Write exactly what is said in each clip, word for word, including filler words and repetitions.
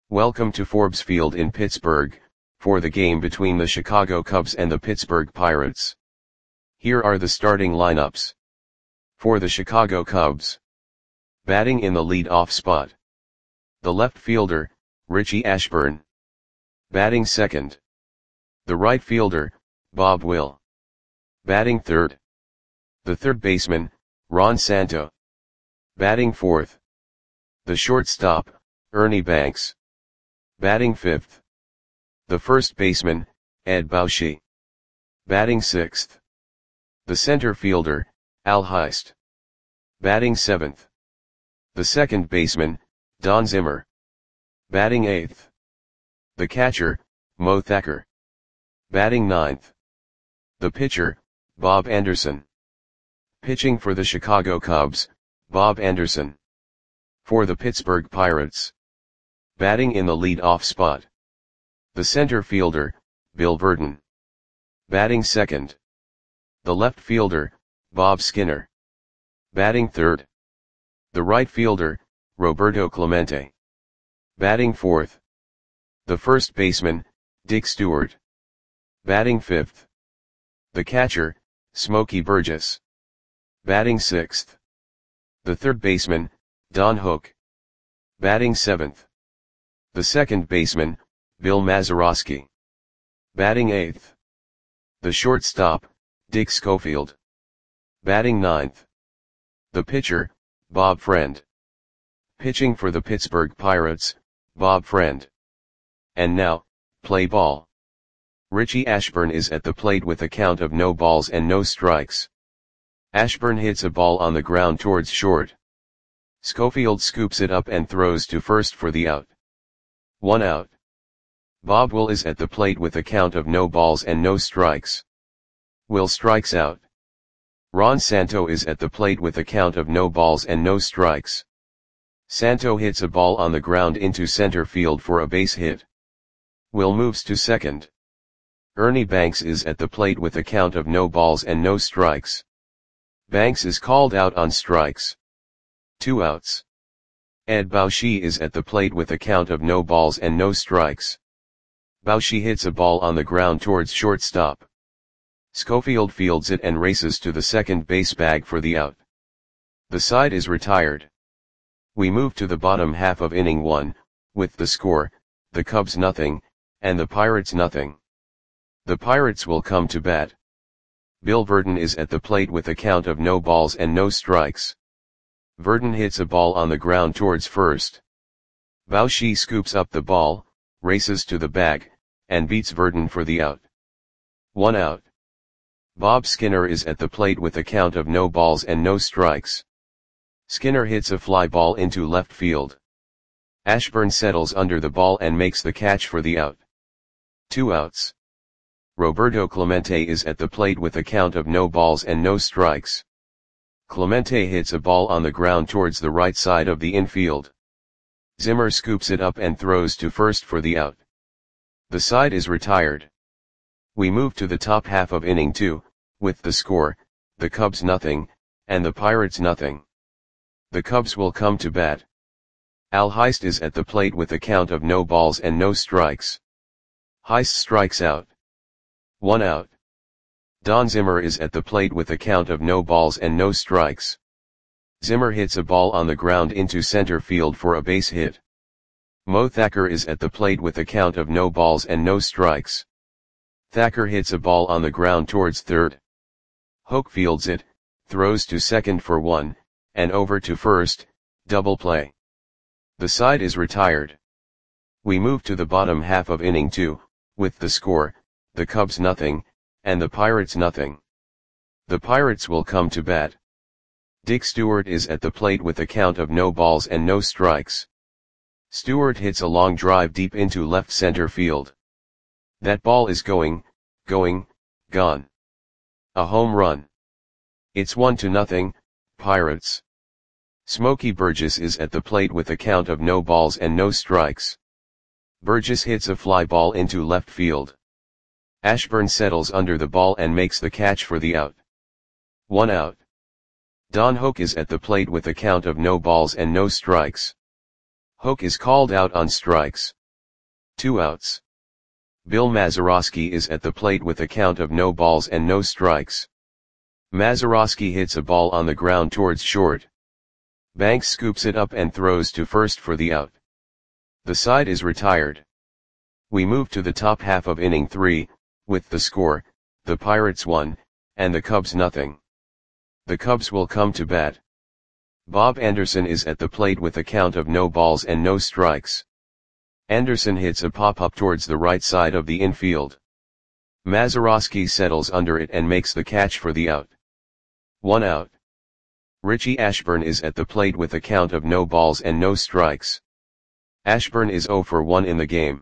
Welcome to Forbes Field in Pittsburgh, for the game between the Chicago Cubs and the Pittsburgh Pirates. Here are the starting lineups. For the Chicago Cubs. Batting in the lead-off spot. The left fielder, Richie Ashburn. Batting second. The right fielder, Bob Will. Batting third. The third baseman, Ron Santo. Batting fourth. The shortstop, Ernie Banks. Batting fifth. The first baseman, Ed Bauschy. Batting sixth. The center fielder, Al Heist. Batting seventh. The second baseman, Don Zimmer. Batting eighth. The catcher, Mo Thacker. Batting ninth. The pitcher, Bob Anderson. Pitching for the Chicago Cubs, Bob Anderson. For the Pittsburgh Pirates. Batting in the lead-off spot. The center fielder, Bill Virdon. Batting second. The left fielder, Bob Skinner. Batting third. The right fielder, Roberto Clemente. Batting fourth. The first baseman, Dick Stewart. Batting fifth. The catcher, Smokey Burgess. Batting sixth. The third baseman, Don Hook. Batting seventh. The second baseman, Bill Mazeroski. Batting eighth. The shortstop, Dick Schofield. Batting ninth. The pitcher, Bob Friend. Pitching for the Pittsburgh Pirates, Bob Friend. And now, play ball. Richie Ashburn is at the plate with a count of no balls and no strikes. Ashburn hits a ball on the ground towards short. Schofield scoops it up and throws to first for the out. One out. Bob Will is at the plate with a count of no balls and no strikes. Will strikes out. Ron Santo is at the plate with a count of no balls and no strikes. Santo hits a ball on the ground into center field for a base hit. Will moves to second. Ernie Banks is at the plate with a count of no balls and no strikes. Banks is called out on strikes. Two outs. Ed Bauschy is at the plate with a count of no balls and no strikes. Bauschy hits a ball on the ground towards shortstop. Schofield fields it and races to the second base bag for the out. The side is retired. We move to the bottom half of inning one, with the score, the Cubs nothing, and the Pirates nothing. The Pirates will come to bat. Bill Virdon is at the plate with a count of no balls and no strikes. Virdon hits a ball on the ground towards first. Bauschy scoops up the ball, races to the bag, and beats Virdon for the out. One out. Bob Skinner is at the plate with a count of no balls and no strikes. Skinner hits a fly ball into left field. Ashburn settles under the ball and makes the catch for the out. Two outs. Roberto Clemente is at the plate with a count of no balls and no strikes. Clemente hits a ball on the ground towards the right side of the infield. Zimmer scoops it up and throws to first for the out. The side is retired. We move to the top half of inning two, with the score, the Cubs nothing, and the Pirates nothing. The Cubs will come to bat. Al Heist is at the plate with a count of no balls and no strikes. Heist strikes out. One out. Don Zimmer is at the plate with a count of no balls and no strikes. Zimmer hits a ball on the ground into center field for a base hit. Mo Thacker is at the plate with a count of no balls and no strikes. Thacker hits a ball on the ground towards third. Hook fields it, throws to second for one, and over to first, double play. The side is retired. We move to the bottom half of inning two, with the score, the Cubs nothing, and the Pirates nothing. The Pirates will come to bat. Dick Stewart is at the plate with a count of no balls and no strikes. Stewart hits a long drive deep into left center field. That ball is going, going, gone. A home run. It's one to nothing, Pirates. Smokey Burgess is at the plate with a count of no balls and no strikes. Burgess hits a fly ball into left field. Ashburn settles under the ball and makes the catch for the out. One out. Don Hook is at the plate with a count of no balls and no strikes. Hoke is called out on strikes. Two outs. Bill Mazeroski is at the plate with a count of no balls and no strikes. Mazeroski hits a ball on the ground towards short. Banks scoops it up and throws to first for the out. The side is retired. We move to the top half of inning three, with the score, the Pirates one, and the Cubs nothing. The Cubs will come to bat. Bob Anderson is at the plate with a count of no balls and no strikes. Anderson hits a pop-up towards the right side of the infield. Mazeroski settles under it and makes the catch for the out. One out. Richie Ashburn is at the plate with a count of no balls and no strikes. Ashburn is oh for one in the game.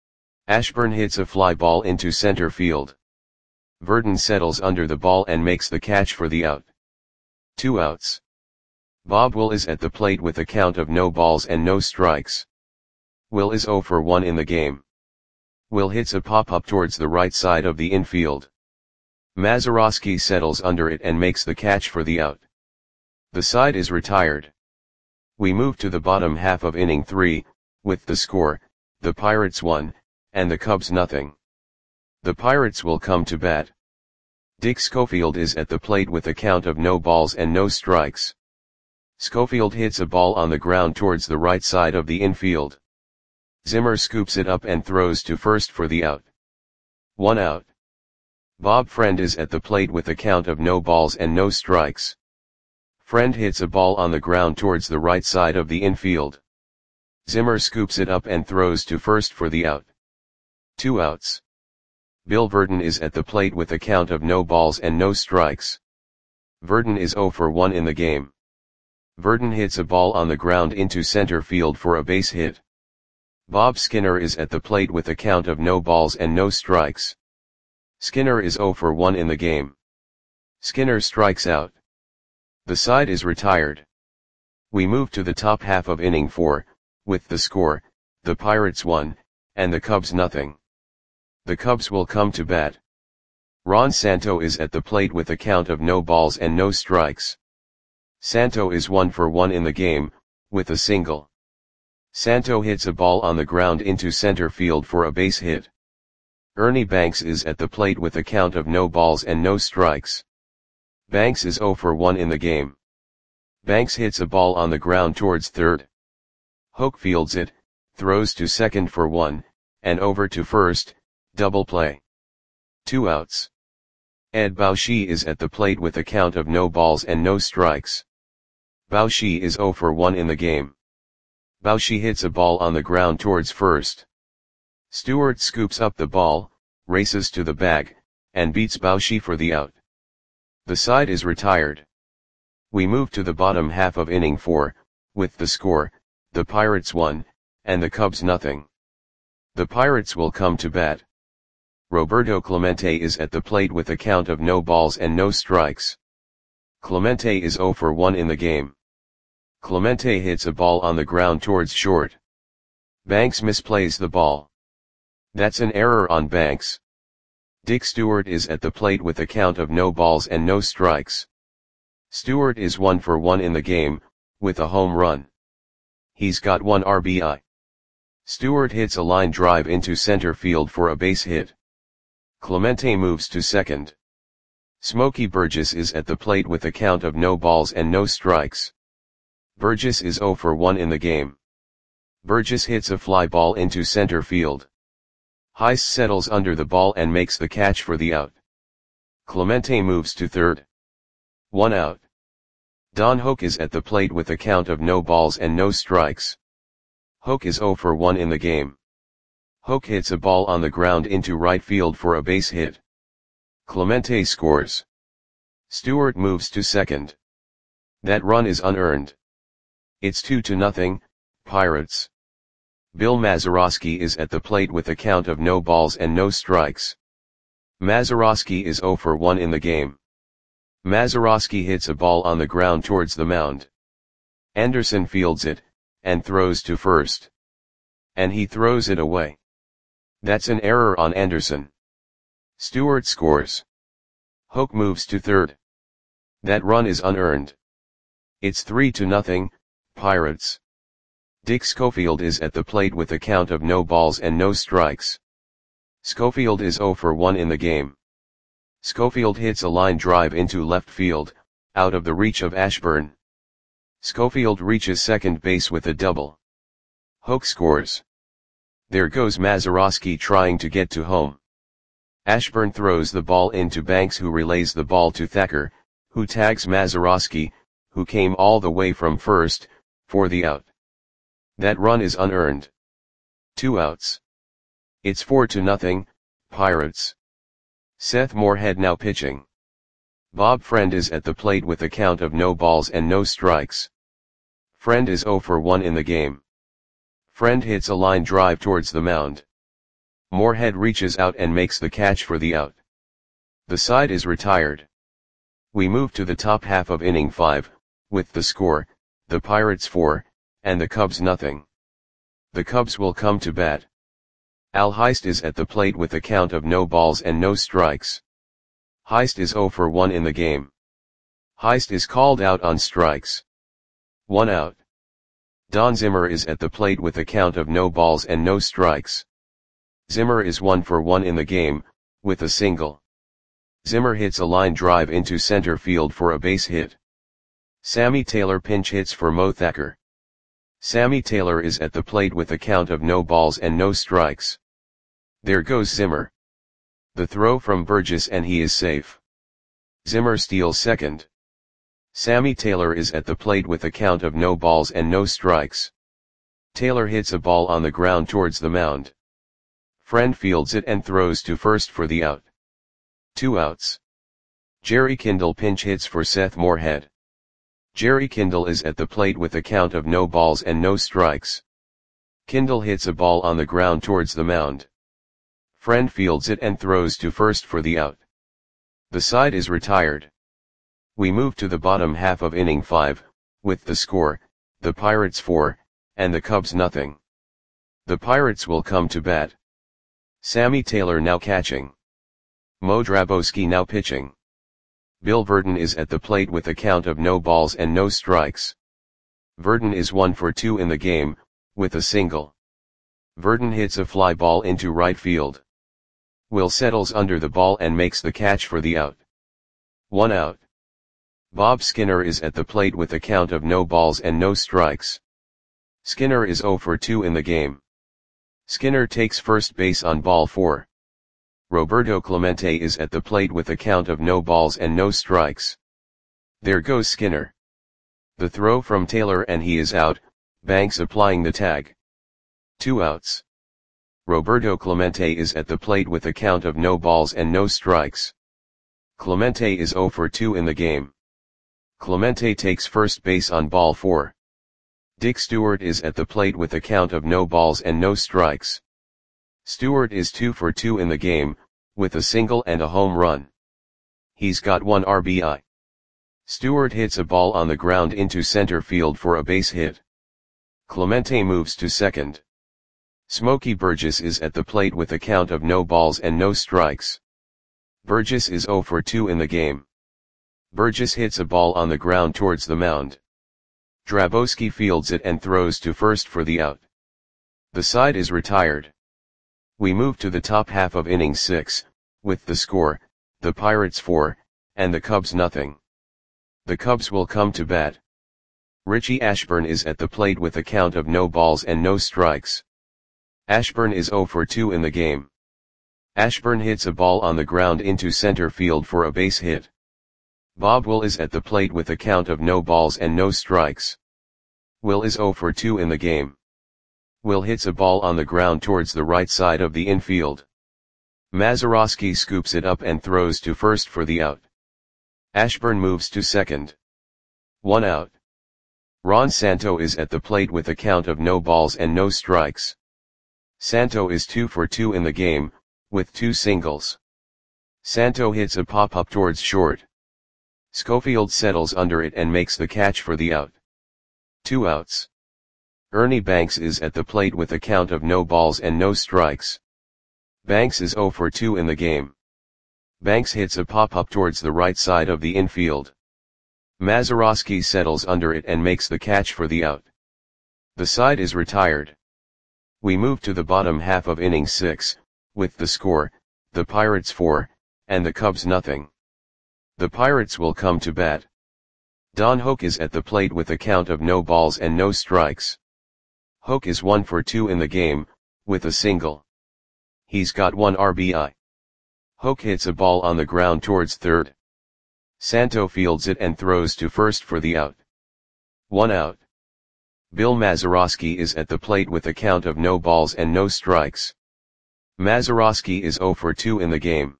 Ashburn hits a fly ball into center field. Verdon settles under the ball and makes the catch for the out. Two outs. Bob Will is at the plate with a count of no balls and no strikes. Will is oh for one in the game. Will hits a pop-up towards the right side of the infield. Mazeroski settles under it and makes the catch for the out. The side is retired. We move to the bottom half of inning three, with the score, the Pirates one, and the Cubs nothing. The Pirates will come to bat. Dick Schofield is at the plate with a count of no balls and no strikes. Schofield hits a ball on the ground towards the right side of the infield. Zimmer scoops it up and throws to first for the out. One out. Bob Friend is at the plate with a count of no balls and no strikes. Friend hits a ball on the ground towards the right side of the infield. Zimmer scoops it up and throws to first for the out. Two outs. Bill Verdon is at the plate with a count of no balls and no strikes. Verdon is oh for one in the game. Verdon hits a ball on the ground into center field for a base hit. Bob Skinner is at the plate with a count of no balls and no strikes. Skinner is oh for one in the game. Skinner strikes out. The side is retired. We move to the top half of inning four, with the score, the Pirates one, and the Cubs nothing. The Cubs will come to bat. Ron Santo is at the plate with a count of no balls and no strikes. Santo is one for one in the game, with a single. Santo hits a ball on the ground into center field for a base hit. Ernie Banks is at the plate with a count of no balls and no strikes. Banks is oh for one in the game. Banks hits a ball on the ground towards third. Hoke fields it, throws to second for one, and over to first, double play. Two outs. Ed Bauschy is at the plate with a count of no balls and no strikes. Bauschy is oh for one in the game. Bauschy hits a ball on the ground towards first. Stewart scoops up the ball, races to the bag, and beats Bauschy for the out. The side is retired. We move to the bottom half of inning four, with the score, the Pirates one, and the Cubs nothing. The Pirates will come to bat. Roberto Clemente is at the plate with a count of no balls and no strikes. Clemente is oh for one in the game. Clemente hits a ball on the ground towards short. Banks misplays the ball. That's an error on Banks. Dick Stewart is at the plate with a count of no balls and no strikes. Stewart is one for one in the game, with a home run. He's got one R B I. Stewart hits a line drive into center field for a base hit. Clemente moves to second. Smokey Burgess is at the plate with a count of no balls and no strikes. Burgess is oh for one in the game. Burgess hits a fly ball into center field. Heiss settles under the ball and makes the catch for the out. Clemente moves to third. One out. Don Hoke is at the plate with a count of no balls and no strikes. Hoke is oh for one in the game. Hoke hits a ball on the ground into right field for a base hit. Clemente scores. Stewart moves to second. That run is unearned. It's two to nothing, Pirates. Bill Mazeroski is at the plate with a count of no balls and no strikes. Mazeroski is oh for one in the game. Mazeroski hits a ball on the ground towards the mound. Anderson fields it, and throws to first. And he throws it away. That's an error on Anderson. Stewart scores. Hoke moves to third. That run is unearned. It's three to nothing, Pirates. Dick Schofield is at the plate with a count of no balls and no strikes. Schofield is zero for one in the game. Schofield hits a line drive into left field, out of the reach of Ashburn. Schofield reaches second base with a double. Hoke scores. There goes Mazeroski trying to get to home. Ashburn throws the ball into Banks, who relays the ball to Thacker, who tags Mazeroski, who came all the way from first, for the out. That run is unearned. Two outs. It's four to nothing, Pirates. Seth Moorhead now pitching. Bob Friend is at the plate with a count of no balls and no strikes. Friend is zero for one in the game. Friend hits a line drive towards the mound. Moorhead reaches out and makes the catch for the out. The side is retired. We move to the top half of inning five, with the score, the Pirates four, and the Cubs nothing. The Cubs will come to bat. Al Heist is at the plate with a count of no balls and no strikes. Heist is zero for one in the game. Heist is called out on strikes. One out. Don Zimmer is at the plate with a count of no balls and no strikes. Zimmer is one for one in the game, with a single. Zimmer hits a line drive into center field for a base hit. Sammy Taylor pinch hits for Mo Thacker. Sammy Taylor is at the plate with a count of no balls and no strikes. There goes Zimmer. The throw from Burgess and he is safe. Zimmer steals second. Sammy Taylor is at the plate with a count of no balls and no strikes. Taylor hits a ball on the ground towards the mound. Friend fields it and throws to first for the out. Two outs. Jerry Kindle pinch hits for Seth Moorhead. Jerry Kindle is at the plate with a count of no balls and no strikes. Kindle hits a ball on the ground towards the mound. Friend fields it and throws to first for the out. The side is retired. We move to the bottom half of inning five, with the score, the Pirates four, and the Cubs nothing. The Pirates will come to bat. Sammy Taylor now catching. Mo Drabowski now pitching. Bill Verdon is at the plate with a count of no balls and no strikes. Verdon is one for two in the game, with a single. Verdon hits a fly ball into right field. Will settles under the ball and makes the catch for the out. One out. Bob Skinner is at the plate with a count of no balls and no strikes. Skinner is zero for two in the game. Skinner takes first base on ball four. Roberto Clemente is at the plate with a count of no balls and no strikes. There goes Skinner. The throw from Taylor and he is out, Banks applying the tag. Two outs. Roberto Clemente is at the plate with a count of no balls and no strikes. Clemente is zero for two in the game. Clemente takes first base on ball four. Dick Stewart is at the plate with a count of no balls and no strikes. Stewart is two for two in the game, with a single and a home run. He's got one R B I. Stewart hits a ball on the ground into center field for a base hit. Clemente moves to second. Smokey Burgess is at the plate with a count of no balls and no strikes. Burgess is zero for two in the game. Burgess hits a ball on the ground towards the mound. Drabowski fields it and throws to first for the out. The side is retired. We move to the top half of inning six, with the score, the Pirates four, and the Cubs nothing. The Cubs will come to bat. Richie Ashburn is at the plate with a count of no balls and no strikes. Ashburn is zero for two in the game. Ashburn hits a ball on the ground into center field for a base hit. Bob Will is at the plate with a count of no balls and no strikes. Will is zero for two in the game. Will hits a ball on the ground towards the right side of the infield. Mazeroski scoops it up and throws to first for the out. Ashburn moves to second. One out. Ron Santo is at the plate with a count of no balls and no strikes. Santo is two for two in the game, with two singles. Santo hits a pop-up towards short. Schofield settles under it and makes the catch for the out. Two outs. Ernie Banks is at the plate with a count of no balls and no strikes. Banks is zero for two in the game. Banks hits a pop-up towards the right side of the infield. Mazeroski settles under it and makes the catch for the out. The side is retired. We move to the bottom half of inning six, with the score, the Pirates four, and the Cubs nothing. The Pirates will come to bat. Don Hoak is at the plate with a count of no balls and no strikes. Hoak is one for two in the game, with a single. He's got one R B I. Hoak hits a ball on the ground towards third. Santo fields it and throws to first for the out. One out. Bill Mazeroski is at the plate with a count of no balls and no strikes. Mazeroski is zero for two in the game.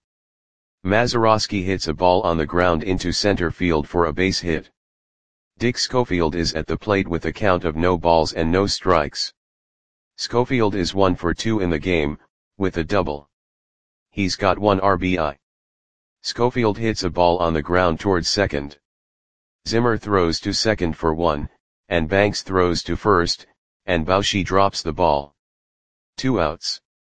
Mazeroski hits a ball on the ground into center field for a base hit. Dick Schofield is at the plate with a count of no balls and no strikes. Schofield is one for two in the game, with a double. He's got one R B I. Schofield hits a ball on the ground towards second. Zimmer throws to second for one, and Banks throws to first, and Bauchi drops the ball. Two outs.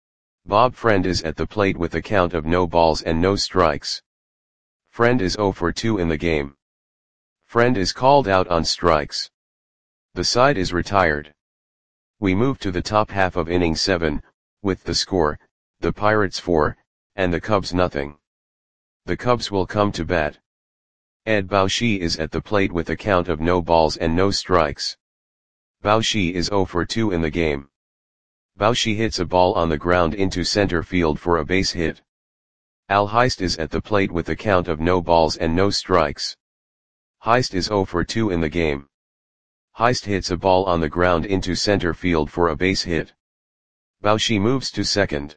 Bob Friend is at the plate with a count of no balls and no strikes. Friend is zero for two in the game. Friend is called out on strikes. The side is retired. We move to the top half of inning seven, with the score, the Pirates four, and the Cubs nothing. The Cubs will come to bat. Ed Bauchi is at the plate with a count of no balls and no strikes. Bauchi is zero for two in the game. Bauchi hits a ball on the ground into center field for a base hit. Al Heist is at the plate with a count of no balls and no strikes. Heist is zero for two in the game. Heist hits a ball on the ground into center field for a base hit. Bauchi moves to second.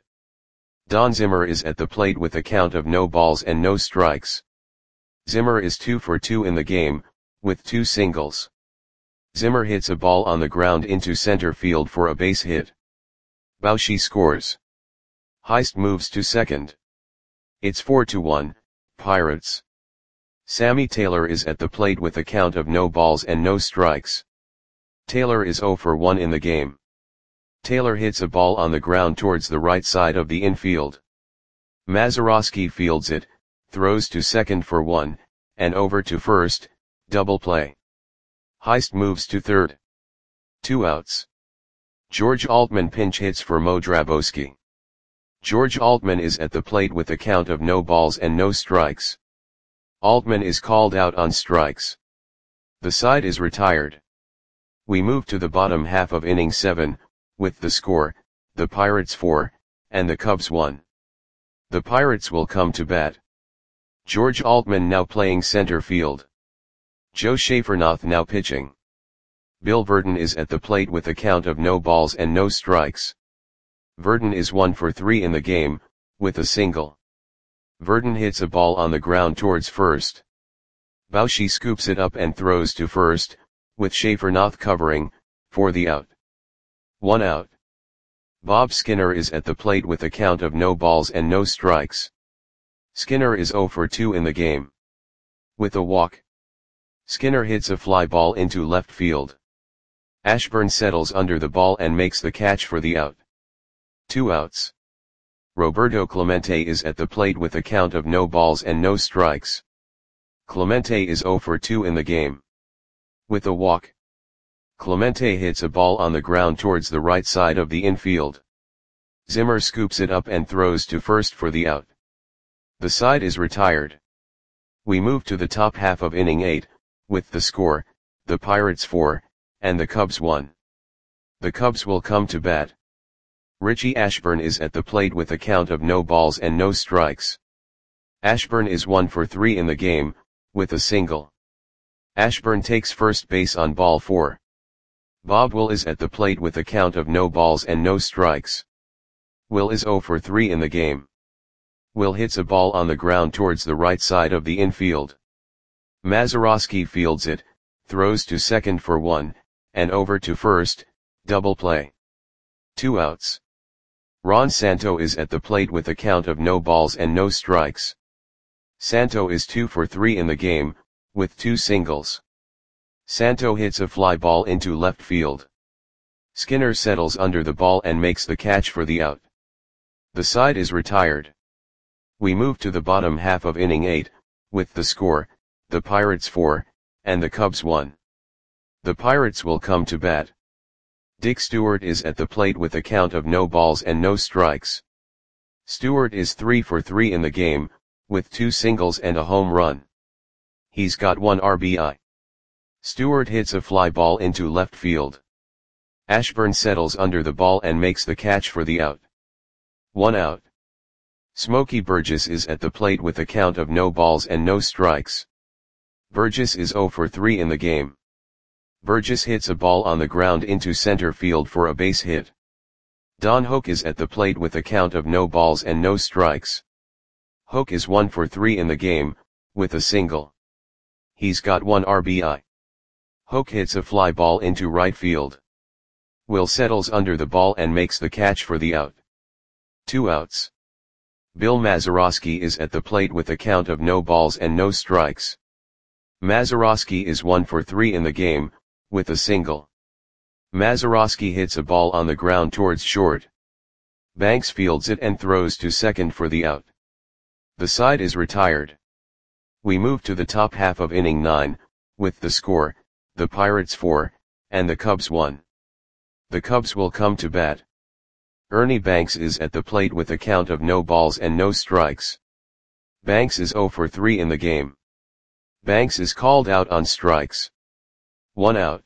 Don Zimmer is at the plate with a count of no balls and no strikes. Zimmer is two for two in the game, with two singles. Zimmer hits a ball on the ground into center field for a base hit. Bauchi scores. Heist moves to second. It's four to one, Pirates. Sammy Taylor is at the plate with a count of no balls and no strikes. Taylor is zero for one in the game. Taylor hits a ball on the ground towards the right side of the infield. Mazeroski fields it, throws to second for one, and over to first, double play. Heist moves to third. Two outs. George Altman pinch hits for Mo Drabowski. George Altman is at the plate with a count of no balls and no strikes. Altman is called out on strikes. The side is retired. We move to the bottom half of inning seven, with the score, the Pirates four, and the Cubs one. The Pirates will come to bat. George Altman now playing center field. Joe Schaefernath now pitching. Bill Verdon is at the plate with a count of no balls and no strikes. Verdon is one for three in the game, with a single. Verdon hits a ball on the ground towards first. Bauchi scoops it up and throws to first, with Schaefernath covering, for the out. One out. Bob Skinner is at the plate with a count of no balls and no strikes. Skinner is zero for two in the game. With a walk. Skinner hits a fly ball into left field. Ashburn settles under the ball and makes the catch for the out. Two outs. Roberto Clemente is at the plate with a count of no balls and no strikes. Clemente is zero for two in the game. With a walk. Clemente hits a ball on the ground towards the right side of the infield. Zimmer scoops it up and throws to first for the out. The side is retired. We move to the top half of inning eight, with the score, the Pirates four, and the Cubs one. The Cubs will come to bat. Richie Ashburn is at the plate with a count of no balls and no strikes. Ashburn is one for three in the game, with a single. Ashburn takes first base on ball four. Bob Will is at the plate with a count of no balls and no strikes. Will is zero for three in the game. Will hits a ball on the ground towards the right side of the infield. Mazeroski fields it, throws to second for one, and over to first, double play. Two outs. Ron Santo is at the plate with a count of no balls and no strikes. Santo is two for three in the game, with two singles. Santo hits a fly ball into left field. Skinner settles under the ball and makes the catch for the out. The side is retired. We move to the bottom half of inning eight, with the score, the Pirates four, and the Cubs one. The Pirates will come to bat. Dick Stewart is at the plate with a count of no balls and no strikes. Stewart is three for three in the game, with two singles and a home run. He's got one R B I. Stewart hits a fly ball into left field. Ashburn settles under the ball and makes the catch for the out. One out. Smokey Burgess is at the plate with a count of no balls and no strikes. Burgess is zero for three in the game. Burgess hits a ball on the ground into center field for a base hit. Don Hoak is at the plate with a count of no balls and no strikes. Hoak is one for three in the game, with a single. He's got one R B I. Hoak hits a fly ball into right field. Will settles under the ball and makes the catch for the out. Two outs. Bill Mazeroski is at the plate with a count of no balls and no strikes. Mazeroski is one for three in the game, with a single. Mazeroski hits a ball on the ground towards short. Banks fields it and throws to second for the out. The side is retired. We move to the top half of inning nine, with the score, the Pirates four, and the Cubs one. The Cubs will come to bat. Ernie Banks is at the plate with a count of no balls and no strikes. Banks is zero for three in the game. Banks is called out on strikes. One out.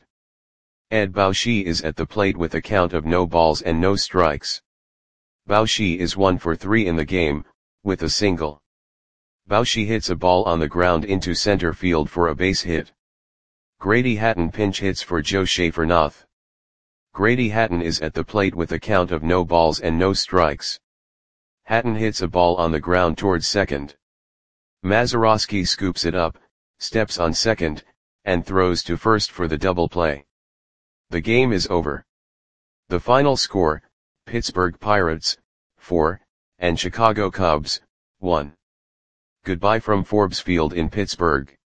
Ed Bauschy is at the plate with a count of no balls and no strikes. Bauschy is one for three in the game, with a single. Bauschy hits a ball on the ground into center field for a base hit. Grady Hatton pinch hits for Joe Schaefer-Nath. Grady Hatton is at the plate with a count of no balls and no strikes. Hatton hits a ball on the ground towards second. Mazeroski scoops it up, steps on second, and throws to first for the double play. The game is over. The final score, Pittsburgh Pirates, four, and Chicago Cubs, one. Goodbye from Forbes Field in Pittsburgh.